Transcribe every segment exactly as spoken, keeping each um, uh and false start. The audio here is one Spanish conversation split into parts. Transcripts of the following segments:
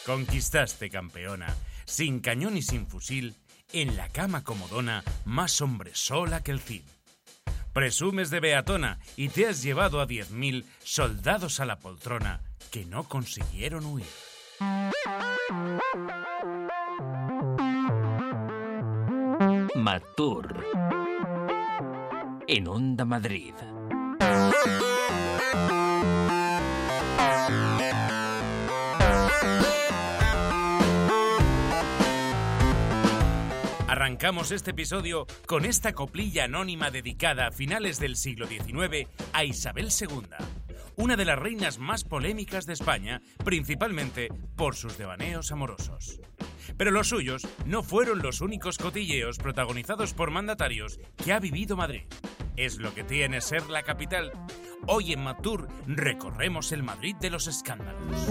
Conquistaste, campeona, sin cañón y sin fusil, en la cama comodona, más hombre sola que el Cid. Presumes de beatona y te has llevado a diez mil soldados a la poltrona que no consiguieron huir. Matur en Onda Madrid. Arrancamos este episodio con esta coplilla anónima dedicada a finales del siglo diecinueve a Isabel segunda, una de las reinas más polémicas de España, principalmente por sus devaneos amorosos. Pero los suyos no fueron los únicos cotilleos protagonizados por mandatarios que ha vivido Madrid. Es lo que tiene ser la capital. Hoy en Matur recorremos el Madrid de los escándalos.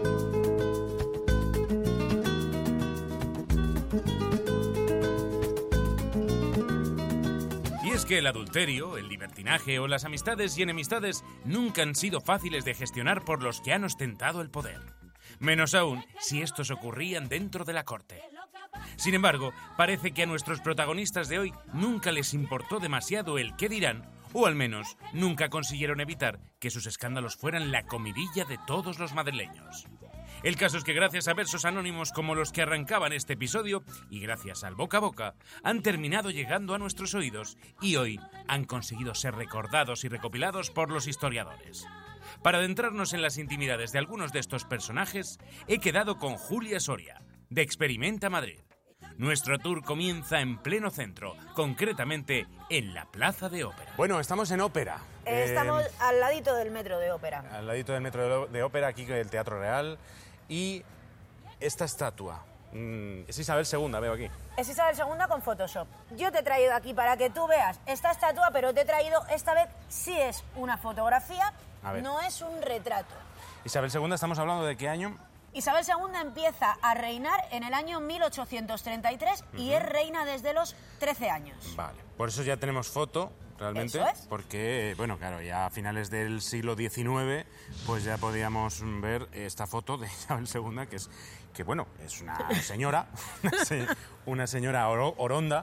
Y es que el adulterio, el libertinaje o las amistades y enemistades nunca han sido fáciles de gestionar por los que han ostentado el poder. Menos aún si estos ocurrían dentro de la corte. Sin embargo, parece que a nuestros protagonistas de hoy nunca les importó demasiado el qué dirán, o al menos nunca consiguieron evitar que sus escándalos fueran la comidilla de todos los madrileños. El caso es que gracias a versos anónimos como los que arrancaban este episodio y gracias al boca a boca, han terminado llegando a nuestros oídos y hoy han conseguido ser recordados y recopilados por los historiadores. Para adentrarnos en las intimidades de algunos de estos personajes, he quedado con Julia Soria, de Experimenta Madrid. Nuestro tour comienza en pleno centro, concretamente en la Plaza de Ópera. Bueno, estamos en Ópera. Eh, estamos eh, al ladito del metro de Ópera. Al ladito del metro de Ópera, aquí el Teatro Real. Y esta estatua, mmm, es Isabel segunda, veo aquí. Es Isabel segunda con Photoshop. Yo te he traído aquí para que tú veas esta estatua, pero te he traído, esta vez sí es una fotografía, no es un retrato. Isabel segunda, ¿estamos hablando de qué año? Isabel segunda empieza a reinar en el año mil ochocientos treinta y tres uh-huh. y es reina desde los trece años. Vale, por eso ya tenemos foto, realmente. ¿Eso es? Porque, bueno, claro, ya a finales del siglo diecinueve, pues ya podíamos ver esta foto de Isabel segunda, que es, que bueno, es una señora, una, se, una señora oro, oronda.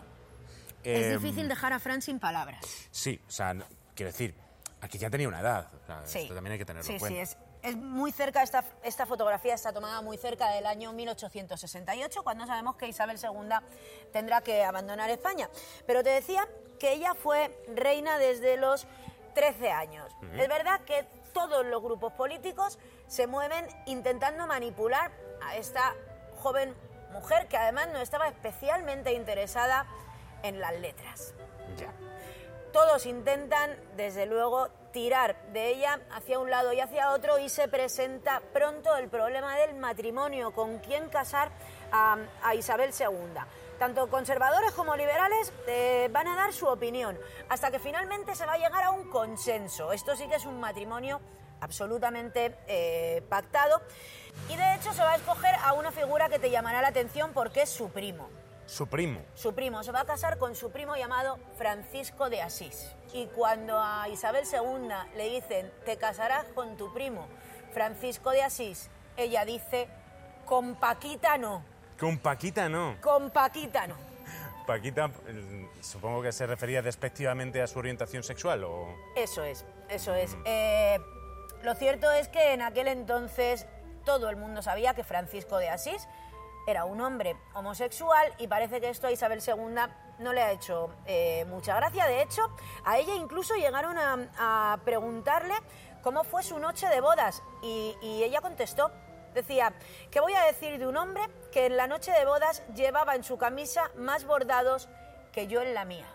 Es eh, difícil dejar a Fran sin palabras. Sí, o sea, quiero decir, aquí ya tenía una edad, o sea, sí. Esto también hay que tenerlo sí, en cuenta. Sí, es... Es muy cerca, esta, esta fotografía está tomada muy cerca del año mil ochocientos sesenta y ocho, cuando sabemos que Isabel segunda tendrá que abandonar España. Pero te decía que ella fue reina desde los trece años. Uh-huh. Es verdad que todos los grupos políticos se mueven intentando manipular a esta joven mujer que además no estaba especialmente interesada en las letras. Ya. Todos intentan, desde luego, tirar de ella hacia un lado y hacia otro y se presenta pronto el problema del matrimonio, con quién casar a, a Isabel segunda. Tanto conservadores como liberales eh, van a dar su opinión, hasta que finalmente se va a llegar a un consenso. Esto sí que es un matrimonio absolutamente eh, pactado y de hecho se va a escoger a una figura que te llamará la atención porque es su primo. Su primo. Su primo. Se va a casar con su primo llamado Francisco de Asís. Y cuando a Isabel segunda le dicen, te casarás con tu primo Francisco de Asís, ella dice, con Paquita no. Con Paquita no. Con Paquita no. Paquita, supongo que se refería despectivamente a su orientación sexual, ¿o...? Eso es, eso es. Mm. Eh, lo cierto es que en aquel entonces todo el mundo sabía que Francisco de Asís era un hombre homosexual y parece que esto a Isabel segunda no le ha hecho eh, mucha gracia. De hecho, a ella incluso llegaron a, a preguntarle cómo fue su noche de bodas y, y ella contestó. Decía, ¿qué voy a decir de un hombre que en la noche de bodas llevaba en su camisa más bordados que yo en la mía?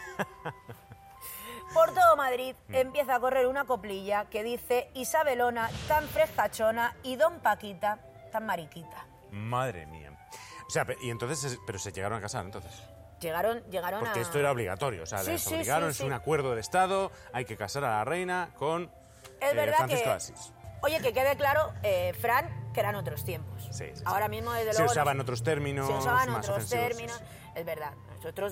Por todo Madrid empieza a correr una coplilla que dice Isabelona tan frescachona y don Paquita tan mariquita. Madre mía. O sea, y entonces, pero se llegaron a casar, entonces. Llegaron, llegaron Porque a... esto era obligatorio, o sea, sí, les sí, obligaron, sí, es sí. un acuerdo de Estado, hay que casar a la reina con es eh, verdad Francisco que, de Asís. Oye, que quede claro, eh, Fran, que eran otros tiempos. Sí, sí, Ahora sí. mismo, desde se luego... usaban otros términos Se usaban más otros ofensivos, términos, sí, sí. Es verdad. Nosotros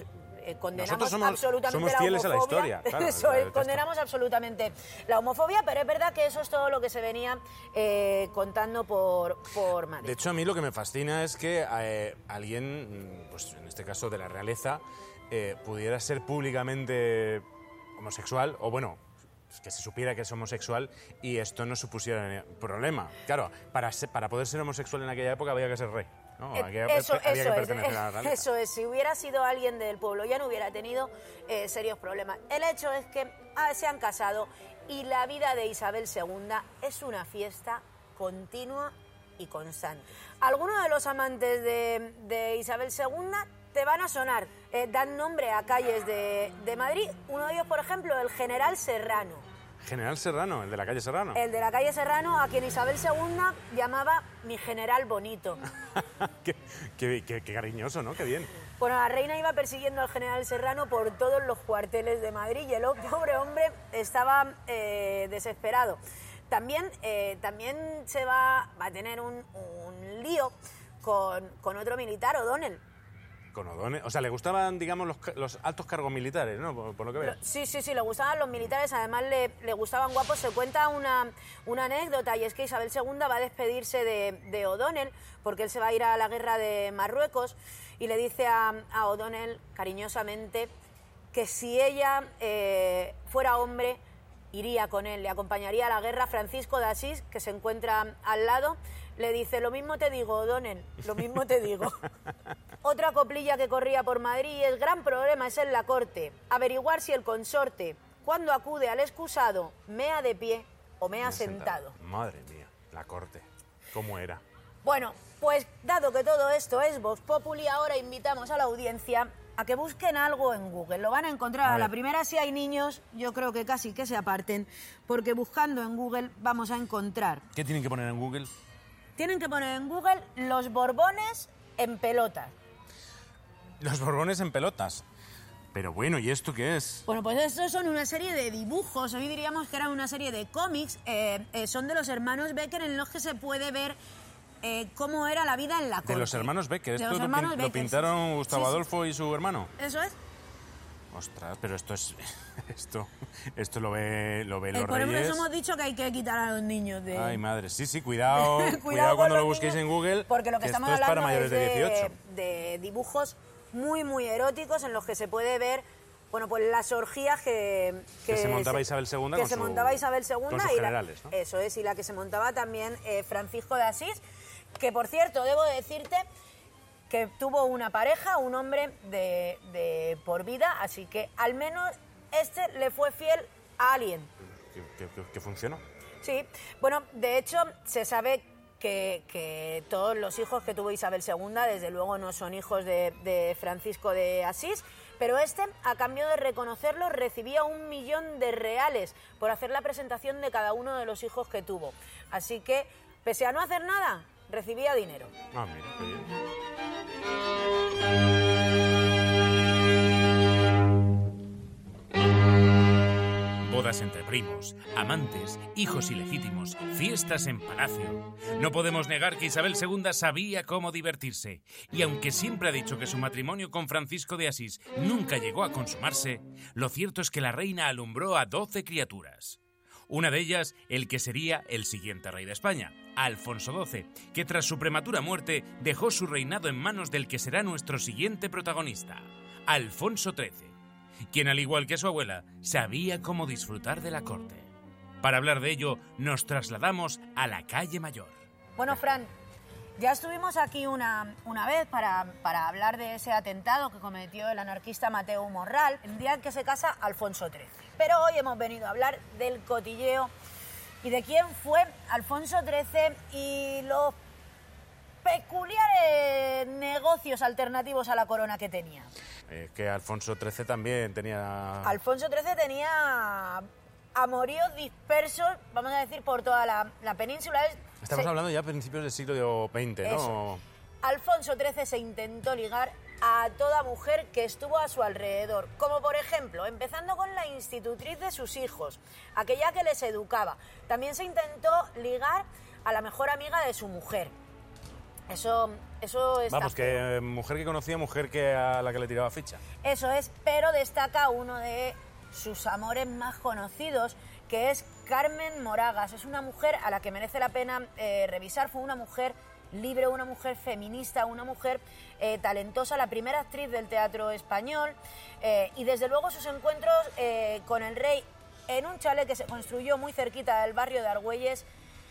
eh, condenamos Nosotros somos, absolutamente somos la fieles homofobia. a la historia. Claro, eso la es, condenamos absolutamente la homofobia, pero es verdad que eso es todo lo que se venía eh, contando por, por Madrid. De hecho, a mí lo que me fascina es que eh, alguien, pues en este caso de la realeza, eh, pudiera ser públicamente homosexual, o bueno, que se supiera que es homosexual y esto no supusiera problema. Claro, para, ser, para poder ser homosexual en aquella época había que ser rey. No, había, eso, había eso que es, pertenecer a la realeza. Eso es, si hubiera sido alguien del pueblo ya no hubiera tenido eh, serios problemas. El hecho es que ah, se han casado y la vida de Isabel segunda es una fiesta continua y constante. Algunos de los amantes de, de Isabel segunda te van a sonar, eh, dan nombre a calles de, de Madrid. Uno de ellos, por ejemplo, el General Serrano. General Serrano, el de la calle Serrano. El de la calle Serrano, a quien Isabel segunda llamaba mi general bonito. qué, qué, qué, qué cariñoso, ¿no? Qué bien. Bueno, la reina iba persiguiendo al general Serrano por todos los cuarteles de Madrid y el pobre hombre estaba eh, desesperado. También, eh, también se va, va a tener un, un lío con, con otro militar, O'Donnell. Con O'Donnell. O sea, le gustaban, digamos, los, los altos cargos militares, ¿no? Por, por lo que veo. Sí, sí, sí, le gustaban los militares, además le, le gustaban guapos. Se cuenta una, una anécdota, y es que Isabel segunda va a despedirse de, de O'Donnell, porque él se va a ir a la guerra de Marruecos, y le dice a, a O'Donnell, cariñosamente, que si ella eh, fuera hombre, iría con él, le acompañaría a la guerra. Francisco de Asís, que se encuentra al lado, le dice, lo mismo te digo, O'Donnell, lo mismo te digo. Otra coplilla que corría por Madrid es gran problema es en la corte. Averiguar si el consorte, cuando acude al excusado, mea de pie o mea sentado. sentado. Madre mía, la corte. ¿Cómo era? Bueno, pues dado que todo esto es Vox Populi, ahora invitamos a la audiencia a que busquen algo en Google. Lo van a encontrar. A, a la primera, si hay niños, yo creo que casi que se aparten, porque buscando en Google vamos a encontrar... ¿Qué tienen que poner en Google? Tienen que poner en Google los Borbones en pelotas. Los Borbones en pelotas. Pero bueno, ¿y esto qué es? Bueno, pues estos son una serie de dibujos, hoy diríamos que era una serie de cómics, eh, eh, son de los hermanos Becker, en los que se puede ver eh, cómo era la vida en la corte. De los hermanos Becker, de esto los lo, hermanos pin, Becker, lo pintaron sí, Gustavo sí, sí. Adolfo y su hermano. Eso es. Ostras, pero esto es esto esto lo ve lo ve Eh, los por reyes. eso hemos dicho que hay que quitar a los niños de... Ay, madre, sí, sí, cuidado, cuidado, cuidado cuando con lo los busquéis niños, en Google, porque lo que, que estamos esto es hablando para mayores es de dieciocho. de dibujos muy, muy eróticos en los que se puede ver, bueno, pues las orgías que... Que, que se montaba Isabel segunda que con se su, montaba Isabel segunda con sus y generales, la, ¿no? Eso es, y la que se montaba también eh, Francisco de Asís, que por cierto, debo decirte que tuvo una pareja, un hombre de, de por vida, así que al menos este le fue fiel a alguien. Que, que, que, que funcionó. Sí, bueno, de hecho se sabe que, que todos los hijos que tuvo Isabel segunda, desde luego no son hijos de, de Francisco de Asís, pero este, a cambio de reconocerlo, recibía un millón de reales por hacer la presentación de cada uno de los hijos que tuvo. Así que, pese a no hacer nada, recibía dinero. Ah, mira, qué bien. Bodas entre primos, amantes, hijos ilegítimos, fiestas en palacio. No podemos negar que Isabel segunda sabía cómo divertirse. Y aunque siempre ha dicho que su matrimonio con Francisco de Asís nunca llegó a consumarse, lo cierto es que la reina alumbró a doce criaturas. Una de ellas, el que sería el siguiente rey de España, Alfonso doce, que tras su prematura muerte dejó su reinado en manos del que será nuestro siguiente protagonista, Alfonso trece. Quien, al igual que su abuela, sabía cómo disfrutar de la corte. Para hablar de ello, nos trasladamos a la calle Mayor. Bueno, Fran, ya estuvimos aquí una, una vez para, para hablar de ese atentado que cometió el anarquista Mateo Morral, el día en que se casa Alfonso trece. Pero hoy hemos venido a hablar del cotilleo y de quién fue Alfonso trece y los peculiares negocios alternativos a la corona que tenía. Eh, que Alfonso trece también tenía... Alfonso trece tenía amoríos dispersos, vamos a decir, por toda la, la península. Estamos se... hablando ya a principios del siglo veinte, ¿no? Eso. Alfonso trece se intentó ligar a toda mujer que estuvo a su alrededor, como por ejemplo, empezando con la institutriz de sus hijos, aquella que les educaba. También se intentó ligar a la mejor amiga de su mujer. Eso, eso está Vamos, feo. que eh, mujer que conocía, mujer que a la que le tiraba ficha. Eso es, pero destaca uno de sus amores más conocidos, que es Carmen Moragas. Es una mujer a la que merece la pena eh, revisar. Fue una mujer libre, una mujer feminista, una mujer eh, talentosa, la primera actriz del teatro español, eh, y desde luego sus encuentros eh, con el rey en un chalet que se construyó muy cerquita del barrio de Argüelles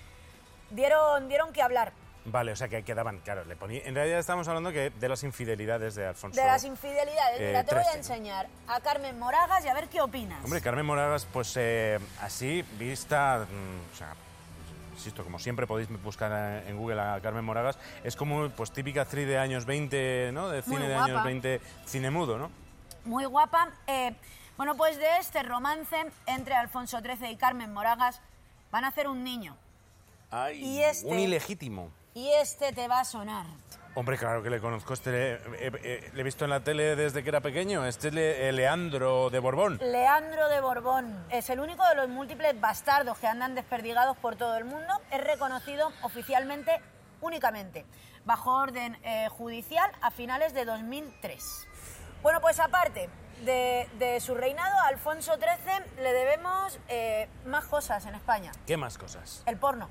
dieron, dieron que hablar. Vale, o sea que quedaban, claro, le ponía... En realidad estamos hablando que de las infidelidades de Alfonso. De las infidelidades. eh, Mira, te voy a trece, ¿no? enseñar a Carmen Moragas y a ver qué opinas. Hombre, Carmen Moragas, pues eh, así, vista, mm, o sea, insisto, como siempre podéis buscar en Google a Carmen Moragas, es como pues típica actriz de años veinte, ¿no? De Muy cine de guapa. años veinte, cine mudo, ¿no? Muy guapa. Eh, bueno, pues de este romance entre Alfonso trece y Carmen Moragas van a hacer un niño. Ay, Y este- un ilegítimo. Y este te va a sonar. Hombre, claro que le conozco, este le, eh, eh, le he visto en la tele desde que era pequeño, este es Le- eh, Leandro de Borbón. Leandro de Borbón es el único de los múltiples bastardos que andan desperdigados por todo el mundo. Es reconocido oficialmente únicamente bajo orden eh, judicial a finales de dos mil tres. Bueno, pues aparte de, de su reinado, a Alfonso trece le debemos eh, más cosas en España. ¿Qué más cosas? El porno.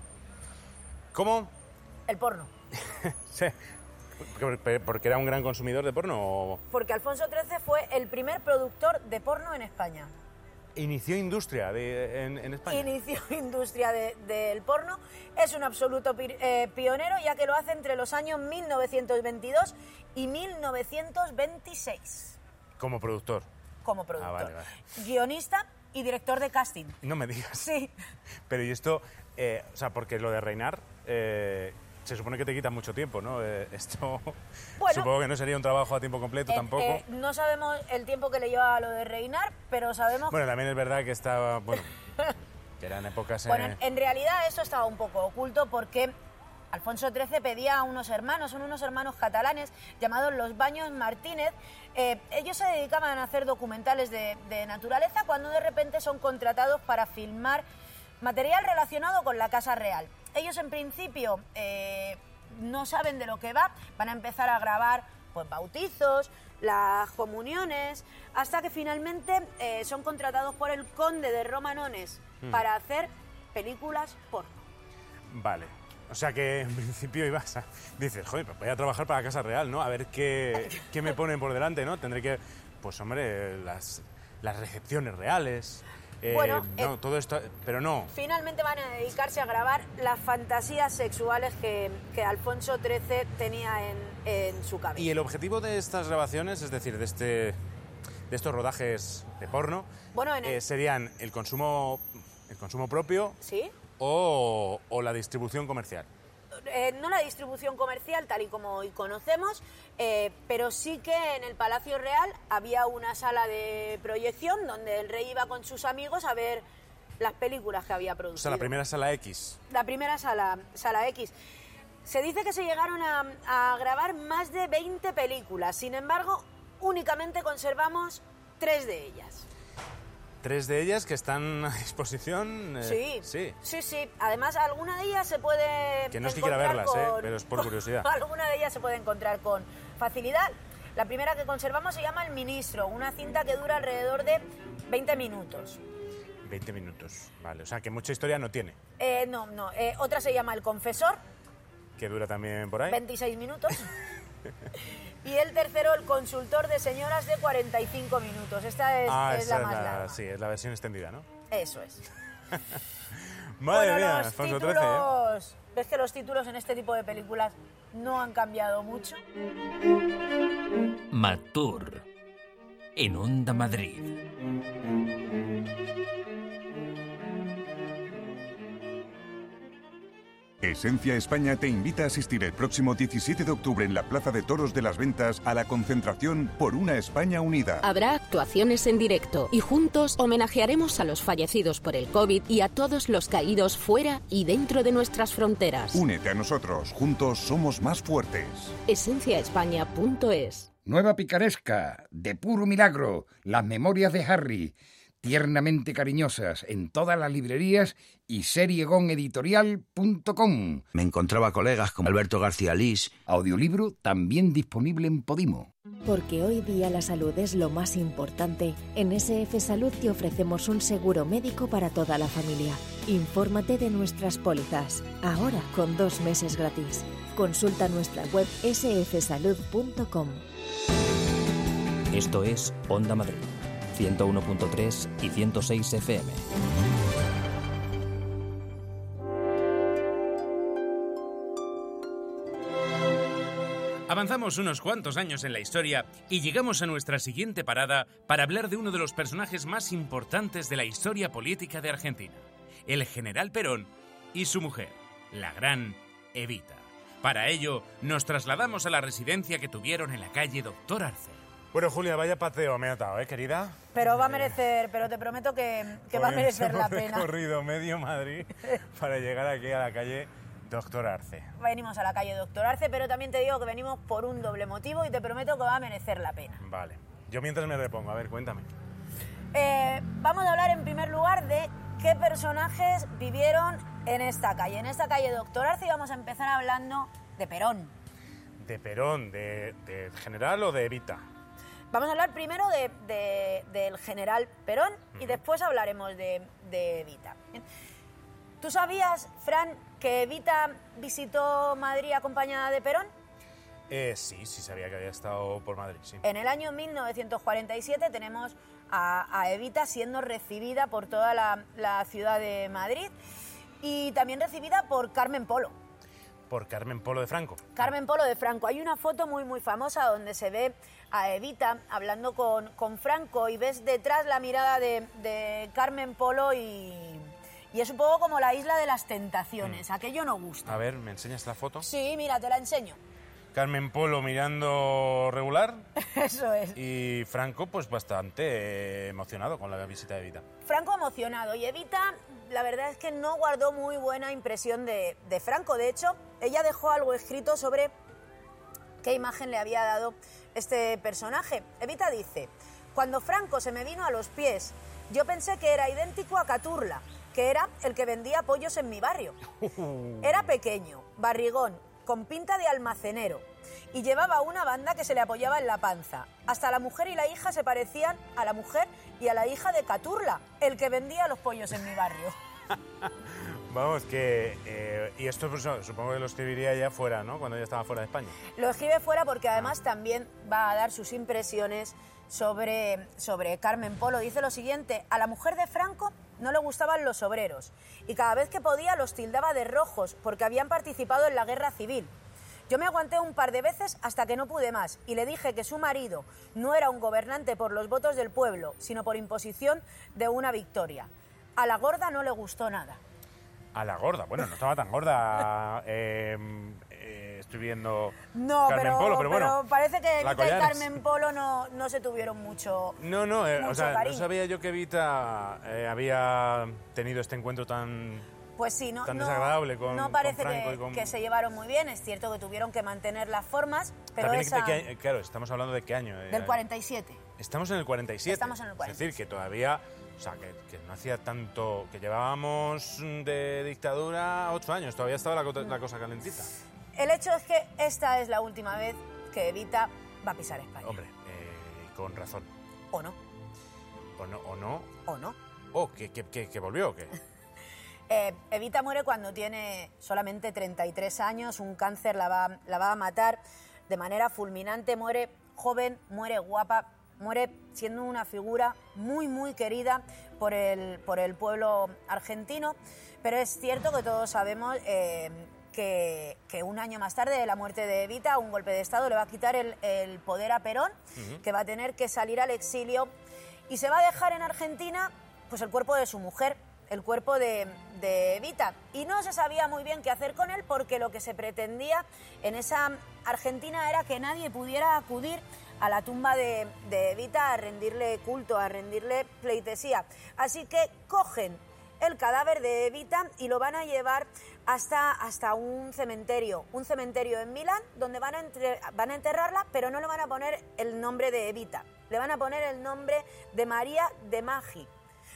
¿Cómo? El porno. Sí. ¿Porque- ¿Porque era un gran consumidor de porno o Porque Alfonso trece fue el primer productor de porno en España. inició industria de- en, en España? Inició industria de- del porno. Es un absoluto pi- eh, pionero, ya que lo hace entre los años mil novecientos veintidós y mil novecientos veintiséis Como productor. como productor. Ah, vale, vale. Guionista y director de casting. No me digas. Sí. Pero y esto, eh, o sea, porque lo de reinar eh, se supone que te quita mucho tiempo, ¿no? Eh, esto Bueno. supongo que no sería un trabajo a tiempo completo Eh, tampoco. eh, no sabemos el tiempo que le lleva a lo de reinar, pero sabemos Bueno, también es verdad que estaba, bueno, que eran épocas... Bueno, eh, en, en realidad esto estaba un poco oculto porque Alfonso trece pedía a unos hermanos, son unos hermanos catalanes llamados los Baños Martínez. Eh, ellos se dedicaban a hacer documentales de, de naturaleza cuando de repente son contratados para filmar material relacionado con la Casa Real. Ellos en principio eh, no saben de lo que va, van a empezar a grabar pues, bautizos, las comuniones, hasta que finalmente eh, son contratados por el conde de Romanones para hacer películas porno. Vale. O sea que en principio ibas a... Dices, joder, pues voy a trabajar para la Casa Real, ¿no? A ver qué, qué me ponen por delante, ¿no? Tendré que... Pues hombre, las, las recepciones reales... eh, Bueno, no, eh, todo esto... Pero no. Finalmente van a dedicarse a grabar las fantasías sexuales que, que Alfonso trece tenía en, en su cabeza. Y el objetivo de estas grabaciones, es decir, de este de estos rodajes de porno, Bueno, en el- eh, serían el consumo el consumo propio ¿Sí? o, o la distribución comercial. Eh, no la distribución comercial tal y como hoy conocemos, eh, pero sí que en el Palacio Real había una sala de proyección donde el rey iba con sus amigos a ver las películas que había producido. O sea, la primera sala X. La primera sala, sala X. Se dice que se llegaron a, a grabar más de veinte películas, sin embargo, únicamente conservamos tres de ellas. Tres de ellas que están a disposición. eh, Sí, Sí. sí, sí. Además, alguna de ellas se puede Que no es que quiera encontrar verlas, ¿eh? con- Pero es por curiosidad. Alguna de ellas se puede encontrar con facilidad. La primera que conservamos se llama El Ministro, una cinta que dura alrededor de veinte minutos. veinte minutos. Vale, o sea que mucha historia no tiene. Eh, no, no. eh, otra se llama El Confesor, Que dura también por ahí. veintiséis minutos. Y el tercero, El Consultor de Señoras, de cuarenta y cinco minutos. Esta es, ah, es esa la más larga. Sí, es la versión extendida, ¿no? Eso es. Madre Bueno, mía, los Alfonso trece, ¿eh? títulos... ¿Ves que los títulos en este tipo de películas no han cambiado mucho? Matur. En Onda Madrid. Esencia España te invita a asistir el próximo diecisiete de octubre en la Plaza de Toros de las Ventas a la concentración por una España unida. Habrá actuaciones en directo y juntos homenajearemos a los fallecidos por el COVID y a todos los caídos fuera y dentro de nuestras fronteras. Únete a nosotros, juntos somos más fuertes. esencia españa punto es. Nueva picaresca, de puro milagro, las memorias de Harry. tiernamente cariñosas en todas las librerías y seriegon editorial punto com. Me encontraba colegas como Alberto García Lís. Audiolibro también disponible en Podimo. Porque hoy día la salud es lo más importante, en S F Salud te ofrecemos un seguro médico para toda la familia. Infórmate de nuestras pólizas, ahora con dos meses gratis. Consulta nuestra web ese efe salud punto com. Esto es Onda Madrid, ciento uno punto tres y ciento seis F M. Avanzamos unos cuantos años en la historia y llegamos a nuestra siguiente parada para hablar de uno de los personajes más importantes de la historia política de Argentina, el general Perón y su mujer, la gran Evita. Para ello, nos trasladamos a la residencia que tuvieron en la calle Doctor Arce. Bueno, Julia, vaya paseo me ha dado, ¿eh, querida? Pero va a merecer, pero te prometo que, que va a merecer la pena. Hemos recorrido medio Madrid para llegar aquí a la calle Doctor Arce. Venimos a la calle Doctor Arce, pero también te digo que venimos por un doble motivo y te prometo que va a merecer la pena. Vale. Yo mientras me repongo, a ver, cuéntame. Eh, vamos a hablar en primer lugar de qué personajes vivieron en esta calle. En esta calle Doctor Arce, y vamos a empezar hablando de Perón. ¿De Perón? ¿De, de general o de Evita? Vamos a hablar primero de, de, del general Perón y después hablaremos de, de Evita. ¿Tú sabías, Fran, que Evita visitó Madrid acompañada de Perón? Eh, sí, sí sabía que había estado por Madrid, sí. En el año mil novecientos cuarenta y siete tenemos a, a Evita siendo recibida por toda la, la ciudad de Madrid y también recibida por Carmen Polo. Por Carmen Polo de Franco. Carmen Polo de Franco. Hay una foto muy, muy famosa donde se ve a Evita hablando con, con Franco y ves detrás la mirada de, de Carmen Polo y, y es un poco como la isla de las tentaciones. Mm. Aquello no gusta. A ver, ¿me enseñas la foto? Sí, mira, te la enseño. Carmen Polo mirando regular. Eso es. Y Franco, pues bastante eh, emocionado con la visita de Evita. Franco emocionado y Evita, la verdad es que no guardó muy buena impresión de, de Franco. De hecho, ella dejó algo escrito sobre qué imagen le había dado este personaje. Evita dice: cuando Franco se me vino a los pies, yo pensé que era idéntico a Caturla, que era el que vendía pollos en mi barrio. Era pequeño, barrigón, con pinta de almacenero, y llevaba una banda que se le apoyaba en la panza. Hasta la mujer y la hija se parecían a la mujer y a la hija de Caturla, el que vendía los pollos en mi barrio. Vamos, que... Eh, y esto pues, supongo que lo escribiría ya fuera, ¿no? Cuando ya estaba fuera de España. Lo escribe fuera porque además también va a dar sus impresiones sobre, sobre Carmen Polo. Dice lo siguiente: a la mujer de Franco no le gustaban los obreros y cada vez que podía los tildaba de rojos porque habían participado en la guerra civil. Yo me aguanté un par de veces hasta que no pude más y le dije que su marido no era un gobernante por los votos del pueblo, sino por imposición de una victoria. A la gorda no le gustó nada. A la gorda, bueno, no estaba tan gorda. eh, eh, estoy viendo no, Carmen pero, Polo, pero bueno. Pero parece que Evita y Carmen Polo no, no se tuvieron mucho No, no, eh, mucho o sea, cariño. no sabía yo que Evita eh, había tenido este encuentro tan, pues sí, no, tan no, desagradable con, no parece con Franco que, y con... que se llevaron muy bien. Es cierto que tuvieron que mantener las formas, pero También esa... de qué, claro, estamos hablando de qué año. Del cuarenta y siete. Estamos en el cuarenta y siete. Estamos en el cuarenta y siete. Es decir, que todavía... O sea, que, que no hacía tanto... Que llevábamos de dictadura ocho años. Todavía estaba la, la cosa calentita. El hecho es que esta es la última vez que Evita va a pisar España. Hombre, eh, con razón. ¿O no? ¿O no? ¿O no? ¿O no? ¿O que, que, que, que volvió o qué? eh, Evita muere cuando tiene solamente treinta y tres años. Un cáncer la va, la va a matar de manera fulminante. Muere joven, muere guapa, muere siendo una figura muy, muy querida por el, por el pueblo argentino. Pero es cierto que todos sabemos... Eh, Que, que un año más tarde de la muerte de Evita, un golpe de Estado le va a quitar el, el poder a Perón, uh-huh. que va a tener que salir al exilio y se va a dejar en Argentina pues el cuerpo de su mujer, el cuerpo de, de Evita. Y no se sabía muy bien qué hacer con él porque lo que se pretendía en esa Argentina era que nadie pudiera acudir a la tumba de, de Evita a rendirle culto, a rendirle pleitesía. Así que cogen el cadáver de Evita y lo van a llevar hasta, hasta un cementerio, un cementerio en Milán, donde van a, entre, van a enterrarla, pero no le van a poner el nombre de Evita, le van a poner el nombre de María de Maggi.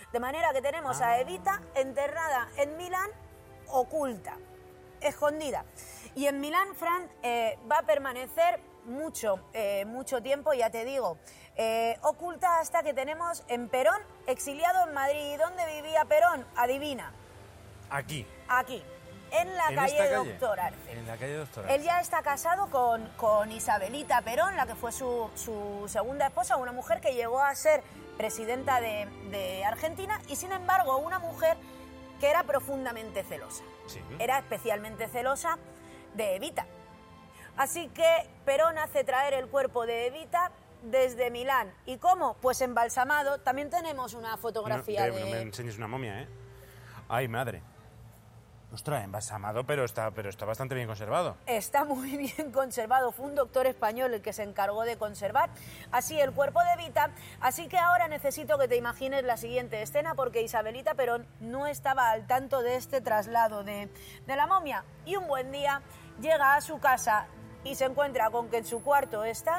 De manera que tenemos a Evita enterrada en Milán, oculta, escondida. Y en Milán, Fran, eh, va a permanecer mucho, eh, mucho tiempo, ya te digo, eh, oculta hasta que tenemos en Perón, exiliado en Madrid. ¿Y dónde vivía Perón? Adivina. Aquí. Aquí, en la ¿En calle, esta calle? Doctor Arce. En la calle Doctor Arce. Él ya está casado con, con Isabelita Perón, la que fue su, su segunda esposa, una mujer que llegó a ser presidenta de, de Argentina, y sin embargo una mujer que era profundamente celosa. Sí. Era especialmente celosa de Evita. Así que Perón hace traer el cuerpo de Evita desde Milán. ¿Y cómo? Pues embalsamado. También tenemos una fotografía no, de... No me enseñes una momia, ¿eh? Ay, madre. Ostras, embalsamado, pero está, pero está bastante bien conservado. Está muy bien conservado. Fue un doctor español el que se encargó de conservar así el cuerpo de Evita. Así que ahora necesito que te imagines la siguiente escena, porque Isabelita Perón no estaba al tanto de este traslado de, de la momia. Y un buen día llega a su casa y se encuentra con que en su cuarto está...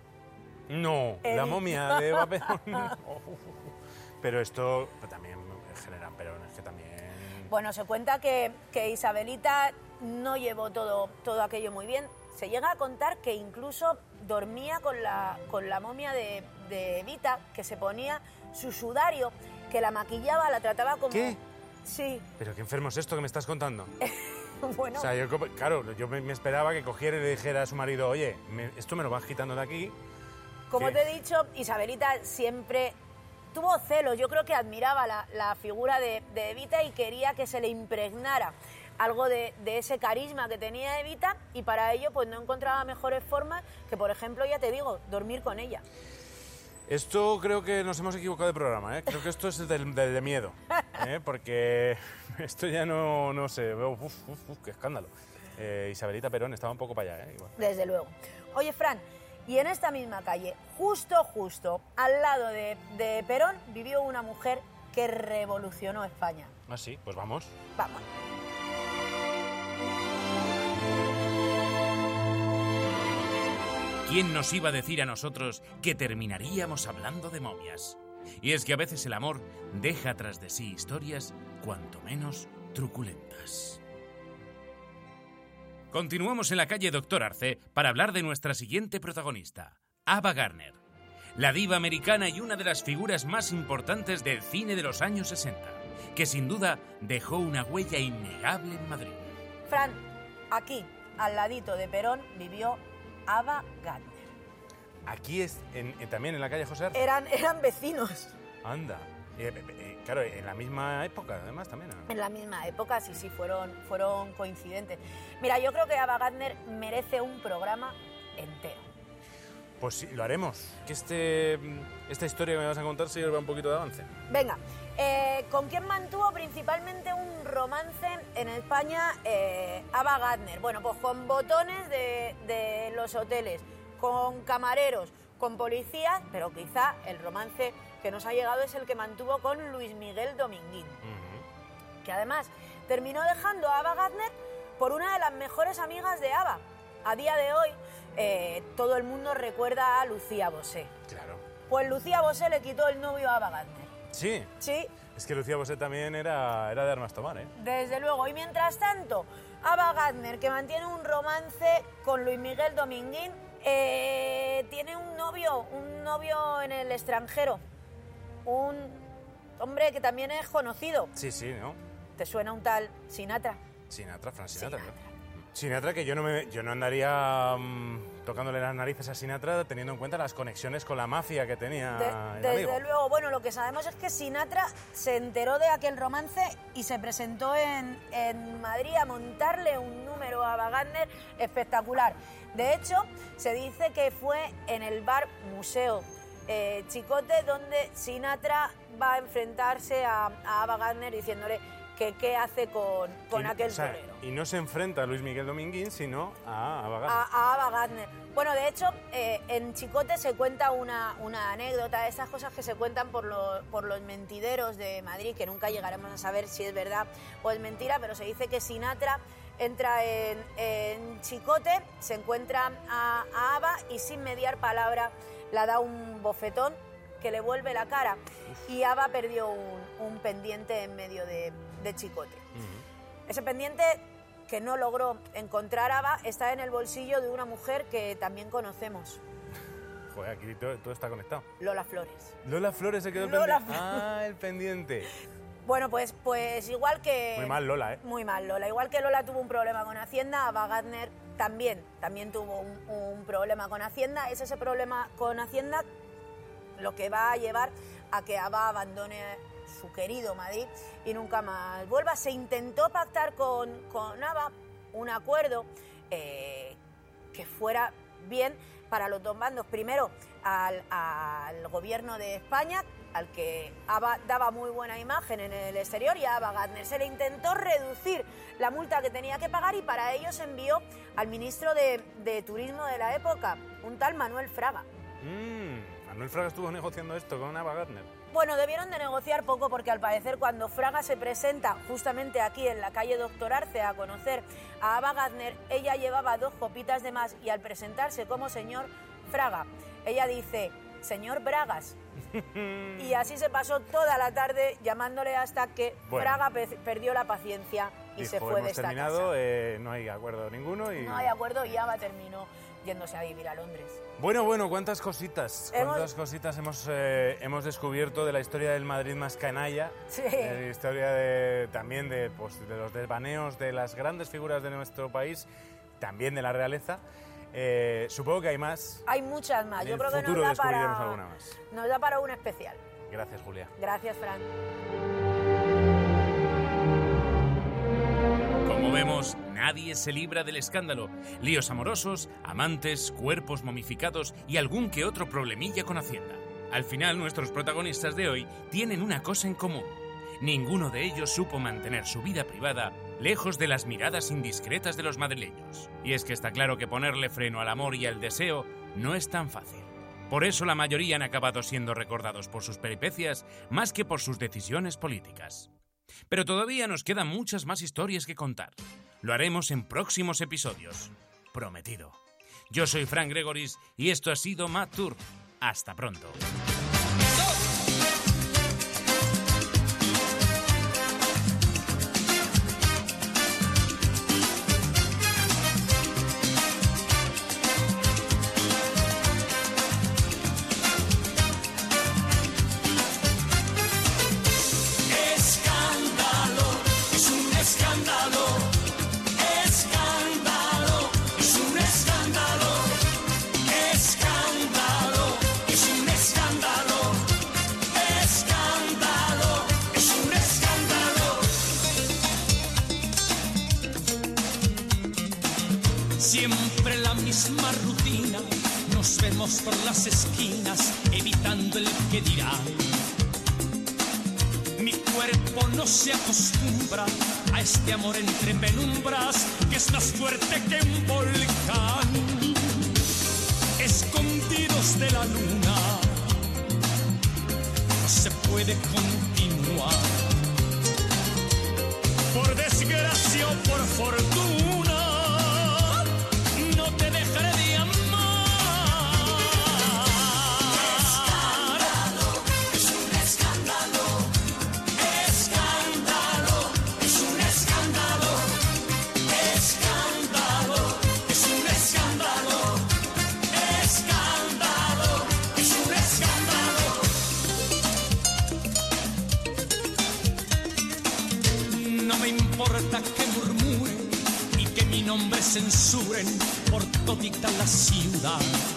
No, Evita. La momia de Eva Perón. No. Pero esto también genera Perón, es que también... Bueno, se cuenta que, que Isabelita no llevó todo, todo aquello muy bien. Se llega a contar que incluso dormía con la, con la momia de, de Evita, que se ponía su sudario, que la maquillaba, la trataba como... ¿Qué? Sí. ¿Pero qué enfermo es esto que me estás contando? Bueno... O sea, yo, claro, yo me, me esperaba que cogiera y le dijera a su marido, oye, me, esto me lo vas quitando de aquí. Como ¿Qué? te he dicho, Isabelita siempre... tuvo celos, yo creo que admiraba la, la figura de, de Evita y quería que se le impregnara algo de, de ese carisma que tenía Evita, y para ello pues no encontraba mejores formas que, por ejemplo, ya te digo, dormir con ella. Esto creo que nos hemos equivocado de programa, ¿eh? Creo que esto es del, del de miedo, ¿eh? Porque esto ya no, no sé, uf, uf, uf, qué escándalo. Eh, Isabelita Perón estaba un poco para allá, ¿eh? Igual. Desde luego. Oye, Fran, y en esta misma calle, justo, justo, al lado de, de Perón, vivió una mujer que revolucionó España. Ah, sí, pues vamos. Vamos. ¿Quién nos iba a decir a nosotros que terminaríamos hablando de momias? Y es que a veces el amor deja tras de sí historias cuanto menos truculentas. Continuamos en la calle Doctor Arce para hablar de nuestra siguiente protagonista, Ava Gardner, la diva americana y una de las figuras más importantes del cine de los años sesenta, que sin duda dejó una huella innegable en Madrid. Fran, aquí, al ladito de Perón, vivió Ava Gardner. Aquí es, en, en, también en la calle José Arce. Eran, eran vecinos. Anda. Eh, eh, claro, en la misma época, además, también. ¿No? En la misma época, sí, sí, fueron, fueron coincidentes. Mira, yo creo que Ava Gardner merece un programa entero. Pues sí, lo haremos. Que este, esta historia que me vas a contar sirva un poquito de avance. Venga, eh, ¿con quién mantuvo principalmente un romance en España eh, Ava Gardner? Bueno, pues con botones de, de los hoteles, con camareros, con policías, pero quizá el romance que nos ha llegado es el que mantuvo con Luis Miguel Dominguín, uh-huh. que además terminó dejando a Ava Gardner por una de las mejores amigas de Ava. A día de hoy, eh, todo el mundo recuerda a Lucía Bosé. Claro. Pues Lucía Bosé le quitó el novio a Ava Gardner. Sí. Sí. Es que Lucía Bosé también era, era de armas tomar, ¿eh? Desde luego. Y mientras tanto, Ava Gardner, que mantiene un romance con Luis Miguel Dominguín, eh, tiene un novio, un novio en el extranjero. Un hombre que también es conocido. Sí, sí, ¿no? ¿Te suena un tal Sinatra? Sinatra, Frank Sinatra. Sinatra. ¿no? Sinatra, que yo no, me, yo no andaría um, tocándole las narices a Sinatra teniendo en cuenta las conexiones con la mafia que tenía de, el Desde amigo. luego, bueno, lo que sabemos es que Sinatra se enteró de aquel romance y se presentó en, en Madrid a montarle un número a Ava Gardner espectacular. De hecho, se dice que fue en el bar Museo eh, Chicote donde Sinatra va a enfrentarse a, a Ava Gardner diciéndole que qué hace con, con y, aquel o sea, torero. Y no se enfrenta a Luis Miguel Dominguín, sino a Ava Gardner. A, a Ava Gardner. Bueno, de hecho, eh, en Chicote se cuenta una, una anécdota, esas cosas que se cuentan por, lo, por los mentideros de Madrid, que nunca llegaremos a saber si es verdad o es mentira, pero se dice que Sinatra entra en, en Chicote, se encuentra a, a Ava y sin mediar palabra la da un bofetón que le vuelve la cara y Ava perdió un, un pendiente en medio de, de Chicote. Uh-huh. Ese pendiente que no logró encontrar Ava está en el bolsillo de una mujer que también conocemos. Joder, aquí todo, todo está conectado. Lola Flores. Lola Flores se quedó Lola el pendiente. Ah, el pendiente. Bueno, pues, pues igual que... Muy mal Lola, ¿eh? Muy mal Lola. Igual que Lola tuvo un problema con Hacienda, Ava Gardner también, también tuvo un, un problema con Hacienda. Es ese problema con Hacienda lo que va a llevar a que Ava abandone su querido Madrid y nunca más vuelva. Se intentó pactar con, con Ava un acuerdo eh, que fuera bien para los dos bandos. Primero, al, al gobierno de España, al que Ava daba muy buena imagen en el exterior, y a Ava Gardner se le intentó reducir la multa que tenía que pagar y para ello se envió al ministro de, de Turismo de la época, un tal Manuel Fraga. Mm, Manuel Fraga estuvo negociando esto con Ava Gardner. Bueno, debieron de negociar poco porque al parecer cuando Fraga se presenta justamente aquí en la calle Doctor Arce a conocer a Ava Gardner, ella llevaba dos copitas de más y al presentarse como señor Fraga, ella dice, señor Bragas. Y así se pasó toda la tarde llamándole hasta que bueno, Fraga pe- perdió la paciencia y dijo, se fue de esta terminado, casa. Eh, no hay acuerdo ninguno. Y... No hay acuerdo y Ava terminó yéndose a vivir a Londres. Bueno, bueno, cuántas cositas, hemos... cuántas cositas hemos, eh, hemos descubierto de la historia del Madrid más canalla, sí. de la historia de, también de, pues, de los desvaneos de las grandes figuras de nuestro país, también de la realeza. Eh, supongo que hay más. Hay muchas más. En Yo el creo que futuro nos da descubriremos para alguna más. Nos da para un especial. Gracias, Julia. Gracias, Fran. Como vemos, nadie se libra del escándalo. Líos amorosos, amantes, cuerpos momificados y algún que otro problemilla con Hacienda. Al final, nuestros protagonistas de hoy tienen una cosa en común. Ninguno de ellos supo mantener su vida privada lejos de las miradas indiscretas de los madrileños. Y es que está claro que ponerle freno al amor y al deseo no es tan fácil. Por eso la mayoría han acabado siendo recordados por sus peripecias más que por sus decisiones políticas. Pero todavía nos quedan muchas más historias que contar. Lo haremos en próximos episodios. Prometido. Yo soy Fran Gregoris y esto ha sido Mad Tour. Hasta pronto. Siempre la misma rutina, nos vemos por las esquinas, evitando el que dirán. Mi cuerpo no se acostumbra a este amor entre penumbras, que es más fuerte que un volcán. Escondidos de la luna, no se puede continuar. Por desgracia o por fortuna, que murmuren y que mi nombre censuren por todita la ciudad.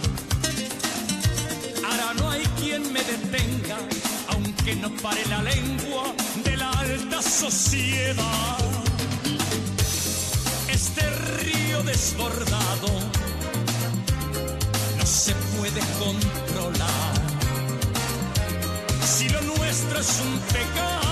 Ahora no hay quien me detenga, aunque no pare la lengua de la alta sociedad. Este río desbordado no se puede controlar. Si lo nuestro es un pecado,